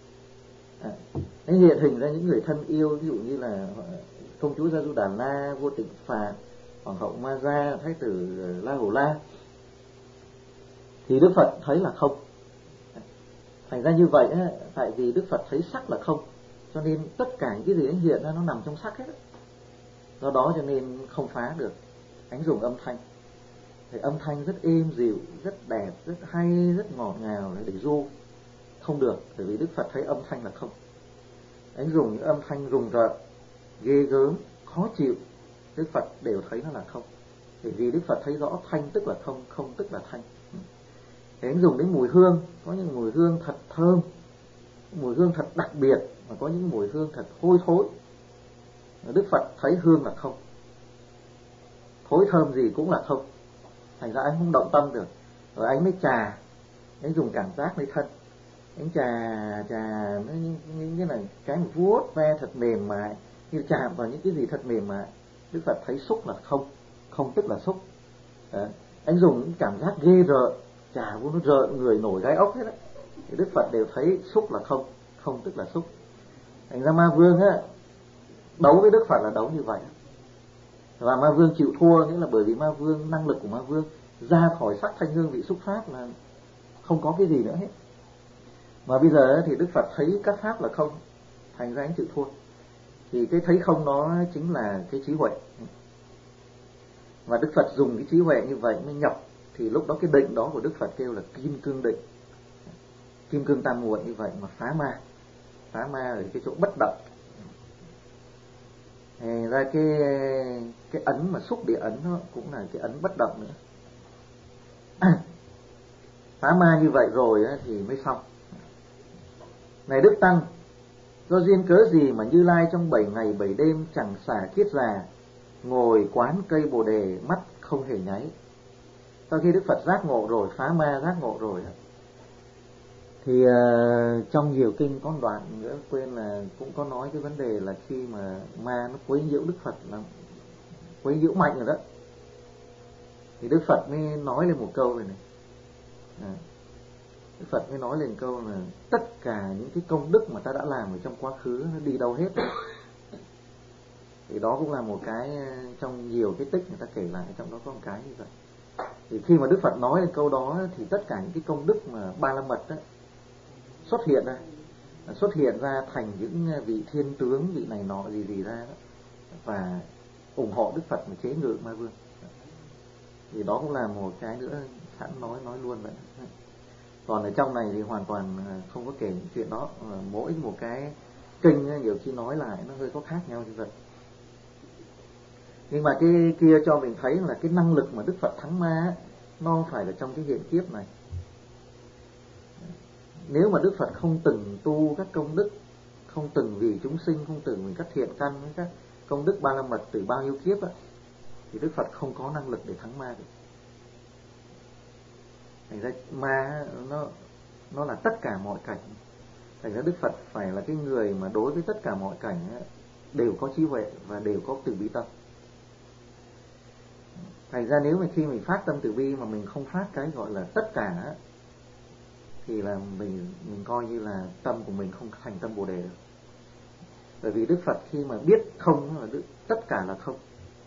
S1: anh hiện hình ra những người thân yêu, ví dụ như là công chúa Gia Du Đà La, vua Tịnh Phạn, hoàng hậu Ma Gia, thái tử La Hầu La, thì Đức Phật thấy là không. Thành ra như vậy tại vì Đức Phật thấy sắc là không, cho nên tất cả những cái gì anh hiện ra nó nằm trong sắc hết. Do đó cho nên không phá được. Anh dùng âm thanh, thì âm thanh rất êm dịu, rất đẹp, rất hay, rất ngọt ngào để du. Không được, bởi vì Đức Phật thấy âm thanh là không. Anh dùng những âm thanh rùng rợn, ghê gớm, khó chịu, Đức Phật đều thấy nó là không. Bởi vì Đức Phật thấy rõ thanh tức là không, không tức là thanh. Thì anh dùng đến mùi hương, có những mùi hương thật thơm, mùi hương thật đặc biệt, mà có những mùi hương thật hôi thối. Đức Phật thấy hương là không, thối thơm gì cũng là không. Thành ra anh không động tâm được. Rồi anh mới trà, anh dùng cảm giác lấy thân, anh trà nó như là cái vuốt ve thật mềm mại, như chạm vào những cái gì thật mềm mại. Đức Phật thấy xúc là không, không tức là xúc. Anh dùng những cảm giác ghê rợn, trà vô nó rợn người nổi gai ốc hết á, thì Đức Phật đều thấy xúc là không, không tức là xúc. Thành ra Ma Vương đấu với Đức Phật là đấu như vậy. Và Ma Vương chịu thua, nghĩa là bởi vì Ma Vương, năng lực của Ma Vương ra khỏi sắc thanh hương vị xúc pháp là không có cái gì nữa hết. Mà bây giờ thì Đức Phật thấy các pháp là không, thành ra anh chịu thua. Thì cái thấy không đó chính là cái trí huệ. Và Đức Phật dùng cái trí huệ như vậy mới nhập. Thì lúc đó cái định đó của Đức Phật kêu là kim cương định, kim cương tam muội như vậy mà phá ma. Phá ma ở cái chỗ bất động. Thì ra cái ấn mà xúc địa ấn đó cũng là cái ấn bất động nữa. Phá ma như vậy rồi thì mới xong. Này Đức Tăng, do duyên cớ gì mà Như Lai trong 7 ngày 7 đêm chẳng xả kiết già, ngồi quán cây Bồ Đề mắt không hề nháy? Sau khi Đức Phật giác ngộ rồi, phá ma giác ngộ rồi, thì trong nhiều kinh có đoạn nữa quên là cũng có nói cái vấn đề là khi mà ma nó quấy nhiễu Đức Phật, là quấy nhiễu mạnh rồi đó, thì Đức Phật mới nói lên một câu này. Đức Phật mới nói lên câu là tất cả những cái công đức mà ta đã làm ở trong quá khứ nó đi đâu hết rồi. Thì đó cũng là một cái trong nhiều cái tích người ta kể lại, trong đó có một cái như vậy. Thì khi mà Đức Phật nói lên câu đó thì tất cả những cái công đức mà Ba La Mật xuất hiện ra thành những vị thiên tướng, vị này nọ gì ra đó, và ủng hộ Đức Phật mà chế ngự Ma Vương. Thì đó cũng là một cái nữa sẵn nói luôn vậy. Còn ở trong này thì hoàn toàn không có kể những chuyện đó. Mỗi một cái kinh nhiều khi nói lại nó hơi có khác nhau như vậy. Nhưng mà cái kia cho mình thấy là cái năng lực mà Đức Phật thắng ma nó không phải là trong cái hiện kiếp này. Nếu mà Đức Phật không từng tu các công đức, không từng vì chúng sinh, không từng vì các thiện căn với các công đức Ba La Mật từ bao nhiêu kiếp thì Đức Phật không có năng lực để thắng ma được. Thành ra ma nó là tất cả mọi cảnh. Thành ra Đức Phật phải là cái người mà đối với tất cả mọi cảnh đều có trí huệ và đều có từ bi tâm. Thành ra nếu mà khi mình phát tâm từ bi mà mình không phát cái gọi là tất cả, thì là mình coi như là tâm của mình không thành tâm Bồ đề được. Bởi vì Đức Phật khi mà biết không là tất cả là không.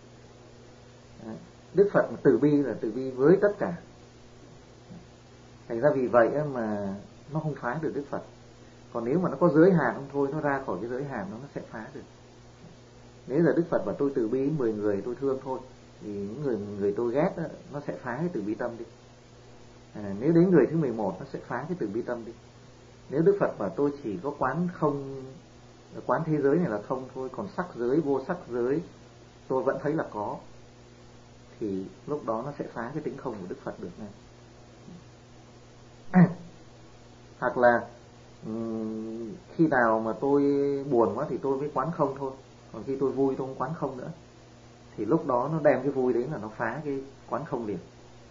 S1: Đức Phật từ bi là từ bi với tất cả. Thành ra vì vậy mà nó không phá được Đức Phật. Còn nếu mà nó có giới hạn không thôi, nó ra khỏi cái giới hạn nó sẽ phá được. Nếu là Đức Phật bảo tôi từ bi 10 người tôi thương thôi, thì những người tôi ghét đó, nó sẽ phá cái từ bi tâm đi. Nếu đến người thứ 11 nó sẽ phá cái từ bi tâm đi. Nếu Đức Phật bảo tôi chỉ có quán không, quán thế giới này là không thôi, còn sắc giới, vô sắc giới tôi vẫn thấy là có, thì lúc đó nó sẽ phá cái tính không của Đức Phật được ngay. Hoặc là khi nào mà tôi buồn quá thì tôi mới quán không thôi, còn khi tôi vui tôi không quán không nữa, thì lúc đó nó đem cái vui đấy là nó phá cái quán không liền.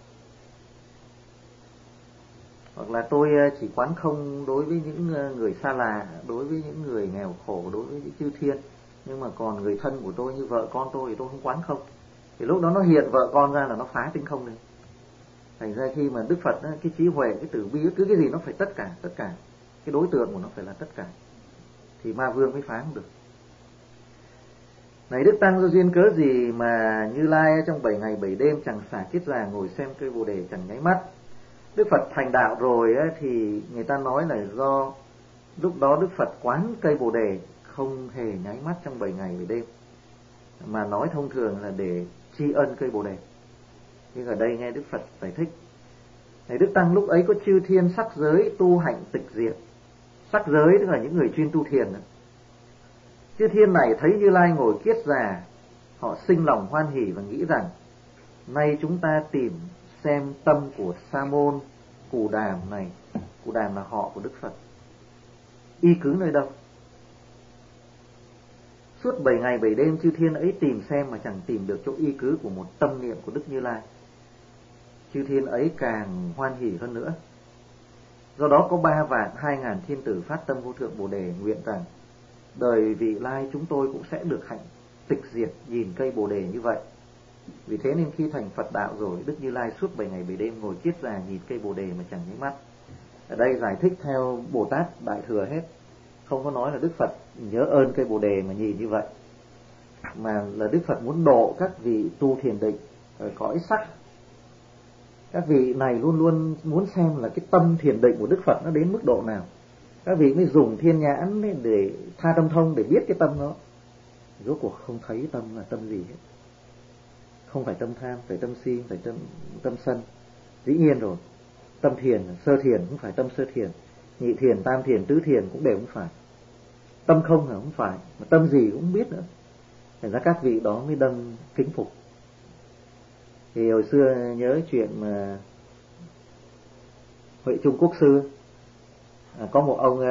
S1: Hoặc là tôi chỉ quán không đối với những người xa lạ, đối với những người nghèo khổ, đối với những chư thiên, nhưng mà còn người thân của tôi như vợ con tôi thì tôi không quán không, thì lúc đó nó hiện vợ con ra là nó phá tính không này. Thành ra khi mà Đức Phật cái trí huệ, cái từ bi, cứ cái gì nó phải tất cả, cái đối tượng của nó phải là tất cả, thì ma vương mới phá không được. Này Đức Tăng, do duyên cớ gì mà Như Lai trong 7 ngày 7 đêm chẳng xả kiết già ngồi xem cây Bồ đề chẳng nháy mắt? Đức Phật thành đạo rồi thì người ta nói là do lúc đó Đức Phật quán cây Bồ đề không hề nháy mắt trong 7 ngày 7 đêm, mà nói thông thường là để tri ân cây Bồ đề. Nhưng ở đây nghe Đức Phật giải thích: này Đức Tăng, lúc ấy có chư thiên sắc giới tu hạnh tịch diệt. Sắc giới tức là những người chuyên tu thiền. Chư thiên này thấy Như Lai ngồi kiết già, họ sinh lòng hoan hỉ và nghĩ rằng: nay chúng ta tìm xem tâm của Sa môn Cù Đàm này. Cù Đàm là họ của Đức Phật, y cứ nơi đâu? Suốt 7 ngày 7 đêm chư thiên ấy tìm xem mà chẳng tìm được chỗ y cứ của một tâm niệm của Đức Như Lai. Chư thiên ấy càng hoan hỉ hơn nữa. Do đó có 3.200.000 thiên tử phát tâm vô thượng Bồ đề, nguyện rằng đời vị lai chúng tôi cũng sẽ được hạnh tịch diệt nhìn cây Bồ đề như vậy. Vì thế nên khi thành Phật đạo rồi, Đức Như Lai suốt 7 ngày 7 đêm ngồi kiết già nhìn cây Bồ đề mà chẳng nháy mắt. Ở đây giải thích theo Bồ Tát Đại Thừa hết, không có nói là Đức Phật nhớ ơn cây Bồ đề mà nhìn như vậy, mà là Đức Phật muốn độ các vị tu thiền định ở cõi sắc. Các vị này luôn luôn muốn xem là cái tâm thiền định của Đức Phật nó đến mức độ nào, các vị mới dùng thiên nhãn để tha tâm thông để biết cái tâm đó. Rốt cuộc không thấy tâm là tâm gì hết, không phải tâm tham, phải tâm si, phải tâm sân. Dĩ nhiên rồi, tâm thiền, sơ thiền cũng phải tâm sơ thiền, nhị thiền, tam thiền, tứ thiền cũng đều không phải. Tâm không là không phải, mà tâm gì cũng không biết nữa. Thành ra các vị đó mới đâm kính phục. Thì hồi xưa nhớ chuyện mà Huệ Trung Quốc sư, có một ông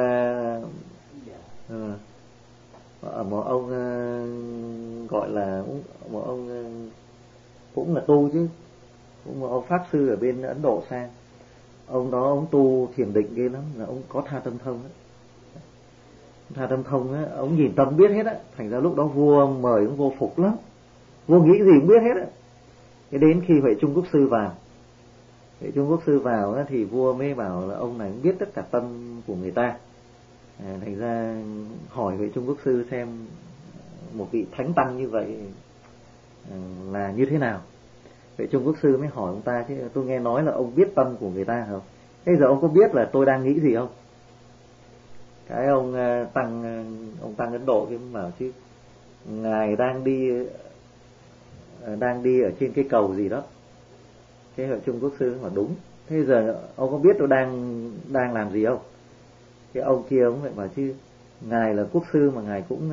S1: gọi là một ông cũng là tu chứ, cũng một ông pháp sư ở bên Ấn Độ sang. Ông đó ông tu thiền định ghê lắm, là ông có tha tâm thông ấy. Tha tâm thông á, ông nhìn tâm biết hết á. Thành ra lúc đó vua mời ông vô phục lắm, vua nghĩ gì cũng biết hết á. Thế đến khi Huệ Trung Quốc sư vào, Huệ Trung Quốc sư vào á, thì vua mới bảo là ông này cũng biết tất cả tâm của người ta. Thành ra hỏi Huệ Trung Quốc sư xem một vị thánh tăng như vậy là như thế nào. Huệ Trung Quốc sư mới hỏi ông ta: chứ tôi nghe nói là ông biết tâm của người ta không? Bây giờ ông có biết là tôi đang nghĩ gì không? Cái ông tăng Ấn Độ kia mới bảo: chứ ngài đang đi ở trên cái cầu gì đó. Cái Huệ Trung Quốc sư bảo: đúng. Thế giờ ông có biết tôi đang làm gì không? Cái ông kia ông lại bảo: chứ ngài là quốc sư mà ngài cũng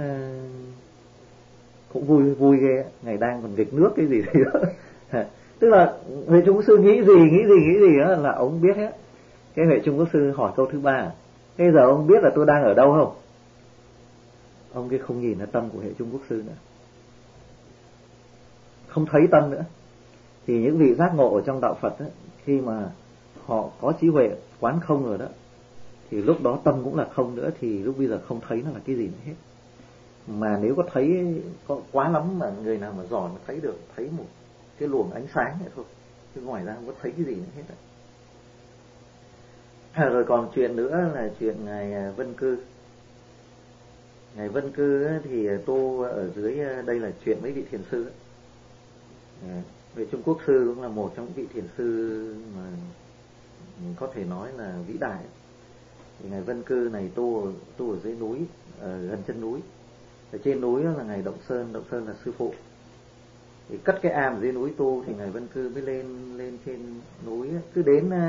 S1: vui ghê, ngài đang còn nghịch nước cái gì đó. Tức là Huệ Trung Quốc sư nghĩ gì đó là ông biết hết. Cái Huệ Trung Quốc sư hỏi câu thứ 3: thế giờ ông biết là tôi đang ở đâu không? Ông kia không nhìn ra tâm của Huệ Trung Quốc sư nữa, không thấy tâm nữa. Thì những vị giác ngộ ở trong đạo Phật ấy, khi mà họ có trí huệ quán không rồi đó, thì lúc đó tâm cũng là không nữa, thì lúc bây giờ không thấy nó là cái gì nữa hết. Mà nếu có thấy, có quá lắm mà người nào mà giỏi mà thấy được, thấy một cái luồng ánh sáng vậy thôi, chứ ngoài ra không có thấy cái gì nữa hết. Rồi còn chuyện nữa là chuyện ngài Vân Cư. Ngài Vân Cư thì tu ở dưới đây là chuyện mấy vị thiền sư. Về Trung Quốc sư cũng là một trong những vị thiền sư mà có thể nói là vĩ đại. Thì ngài Vân Cư này tu ở dưới núi, gần chân núi. Ở trên núi là ngài Động Sơn là sư phụ. Thì cất cái am dưới núi tu thì ngài Vân Cư mới lên trên núi. Cứ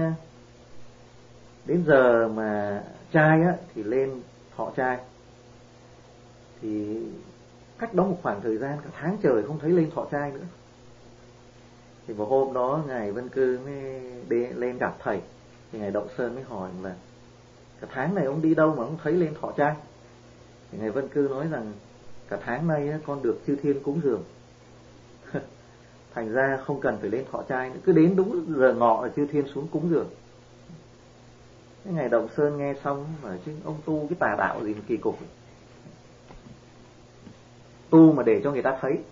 S1: đến giờ mà trai thì lên thọ trai. Thì cách đó một khoảng thời gian cả tháng trời không thấy lên thọ trai nữa. Thì một hôm đó ngài Vân Cư mới lên gặp thầy. Thì ngài Động Sơn mới hỏi là cả tháng này ông đi đâu mà ông thấy lên thọ trai? Thì ngài Vân Cư nói rằng cả tháng nay con được chư thiên cúng dường. Thành ra không cần phải lên thọ trai nữa, cứ đến đúng giờ ngọ là chư thiên xuống cúng dường. Cái ngài Động Sơn nghe xong mà chứ ông tu cái tà đạo gì mà kỳ cục. Tu mà để cho người ta thấy.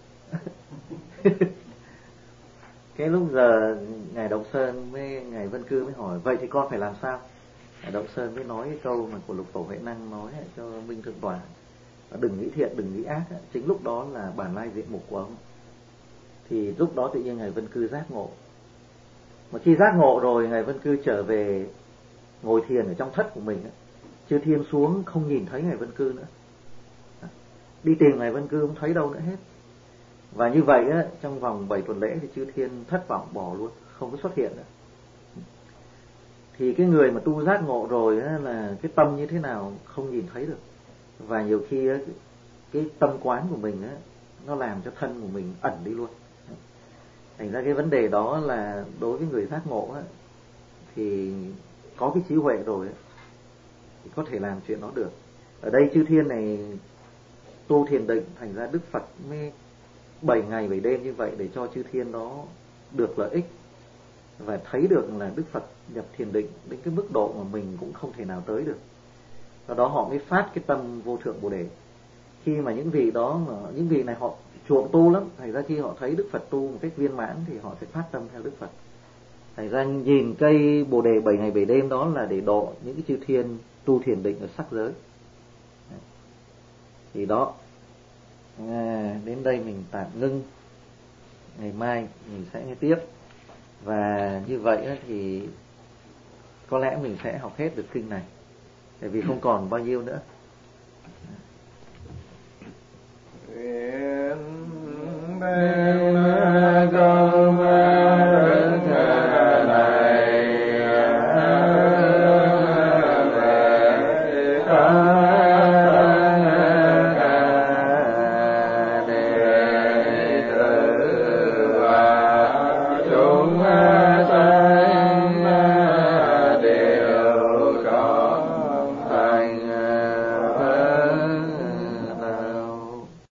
S1: Cái lúc giờ ngài Động Sơn ngài Vân Cư mới hỏi vậy thì con phải làm sao? Ngài Động Sơn mới nói cái câu mà của Lục Tổ Huệ Năng nói cho Minh Thượng Tọa: đừng nghĩ thiện, đừng nghĩ ác. Chính lúc đó là bản lai diện mục của ông. Thì lúc đó tự nhiên ngài Vân Cư giác ngộ. Mà khi giác ngộ rồi, ngài Vân Cư trở về ngồi thiền ở trong thất của mình. Chư thiên xuống không nhìn thấy ngài Vân Cư nữa. Đi tìm ngài Vân Cư không thấy đâu nữa hết. Và như vậy trong vòng 7 tuần lễ thì chư thiên thất vọng bỏ luôn, không có xuất hiện nữa. Thì cái người mà tu giác ngộ rồi là cái tâm như thế nào không nhìn thấy được. Và nhiều khi cái tâm quán của mình nó làm cho thân của mình ẩn đi luôn. Thành ra cái vấn đề đó là đối với người giác ngộ thì có cái trí huệ rồi thì có thể làm chuyện đó được. Ở đây chư thiên này tu thiền định, thành ra Đức Phật mới 7 ngày 7 đêm như vậy để cho chư thiên đó được lợi ích và thấy được là Đức Phật nhập thiền định đến cái mức độ mà mình cũng không thể nào tới được. Do đó họ mới phát cái tâm vô thượng Bồ Đề. Khi mà những vị này họ chuộng tu lắm, thành ra khi họ thấy Đức Phật tu một cách viên mãn thì họ sẽ phát tâm theo Đức Phật. Thành ra nhìn cây Bồ Đề 7 ngày 7 đêm đó là để độ những cái chư thiên tu thiền định ở sắc giới. Thì đó, đến đây mình tạm ngưng. Ngày mai mình sẽ nghe tiếp. Và như vậy thì có lẽ mình sẽ học hết được kinh này, tại vì không còn bao nhiêu nữa.
S2: Nguyện